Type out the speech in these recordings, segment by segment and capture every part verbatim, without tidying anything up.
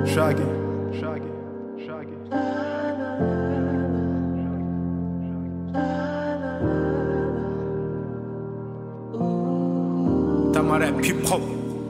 Shaggy, Shaggy, Shaggy. Tamam rap hip hop.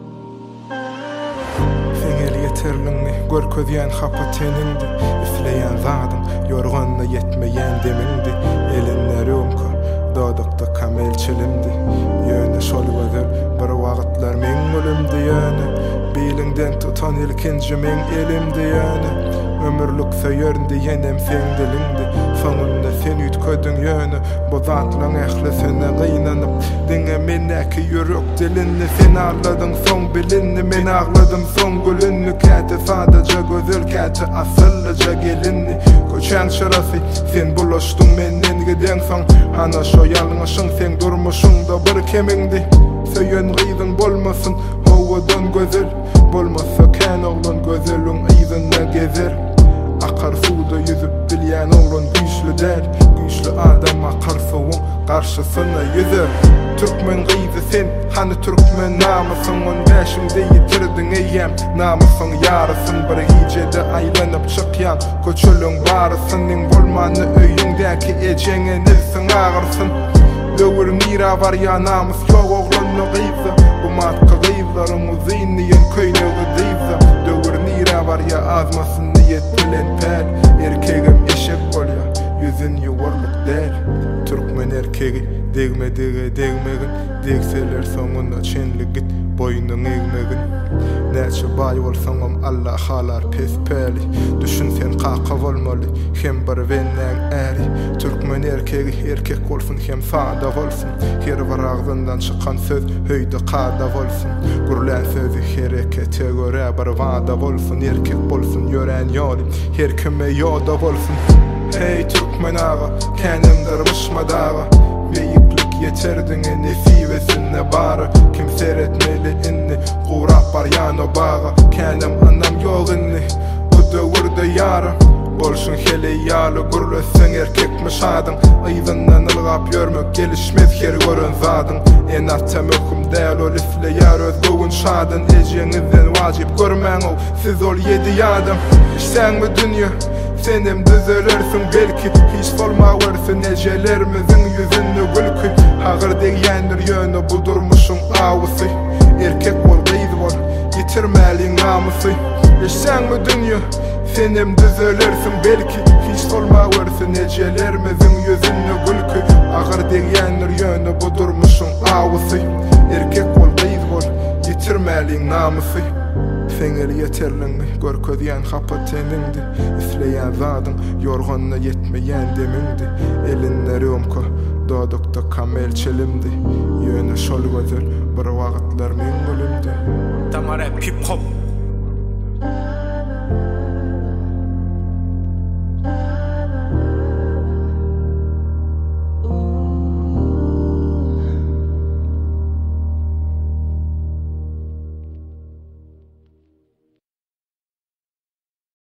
Feňel yeterliňni görkezýän hapa tenindi, üfleýän zadyň ýorganyna yetmeýän demindi. Elinler ömka, dodakda kamel çelimdi. Ýöne şol gözel bir wagtlar meň ölümdi ýöne. Biliňden tutan ilkinji meň elimdi ýöne. Ömürlük feýerdi ýenem feňdelindi. Soňunda sen ütködüň ýöne. Bu zatlaň ählisine gynanyp, diňe menäki ýürek dilini sen ağladyň soň bilinni. Men ağladym soň gülünni. Käte sadaja gözel, käte asyllyja gelinni. Köçäň şarafy sen bulaşdyň menden giden soň. Hana şo ýalňyşyň sen durmuşyňda bir kemingdi. Söýen gyýdyň bolmasyn, howadan gözel. Bolmasa kän oglan gözeliň ýyzyna gezer. Akar suwda yüzüp bilýän oglan güýçli däl. Güýçli adam akar suwuň garşysyna ýüzer. Türkmen gyýdy sen, hany türkmen namysyň on beşiňde ýitirdiň eýem. Namysyň ýarysyn bir gijede aýlanyp çykýan. Köçeliň barysynyň bolmany öýüňdäki ejeňe nilsiň agyrsyn. Döwür nira var ya namys ýok oglanyň gyýdy. Bu matka gyýdlaryň uzynýan köýnegi dyýdy. Döwür nira var ya azmasyn niyetlen pär. Erkegim eşek bolýar, ýüzün ýuwarlyk däl. Türkmen erkegi degme dege degmegin. Degseler soňuna çenlik git, boýnuň egmegin. Näçe baý bolsaňam Allah halar pespäli. Düşün sen kaka bolmaly, hem bir wenden äri. Türkmen erkegi erkek bolsun, hem sada bolsun. Her bir agzyndan çykan söz höýde kada bolsun. Gürlän sözi herekete görä bir wada bolsun. Erkek bolsun ýören ýoly, her kime ýoda bolsun. Hey Türkmen ağa, känimdir mışmadağa. Beýiklik yeterdiňe nesiwesine bary. Kim seretmeli inni, gurap bar ýano baga. Känim anam ýok inni, bu döwürde ýara. Bolşun hele ýaly gürleseň erkekmi şadyň. Ýyzyndan ylgap ýörmek gelişmez her gören zadyň. En atça möhüm däl ol isleýär öz göwün şadyn. Ejeňizden wajyp görmäň ol, siz ol ýedi ýadym. Işsäňmi dünýä, senem düzelersin belki. Hiç bolmawersin ejelerimiziň ýüzünde gülkü. Hagyr degýändir ýöne bu durmuşyň awysy. Erkek bol, gyýdy bol, ýitirmäliň namysy. Işsäňmi dünýä, senem düzelersin belki. Hiç bolmawersin ejelerimiziň ýüzünde gülkü. Hagyr degýändir ýöne bu durmuşyň awysy. Erkek bol, gyýdy bol, ýitirmäliň namysy. Feňel yeterliňni görkezýän hapa tenindi. Üfleýän zadyň ýorganyna yetmeýän demindi. Elinler ömka, dodakda kamel çelimdi. Ýöne şol gözel bir wagtlar meň ölümdi. Tamam rap hip hop.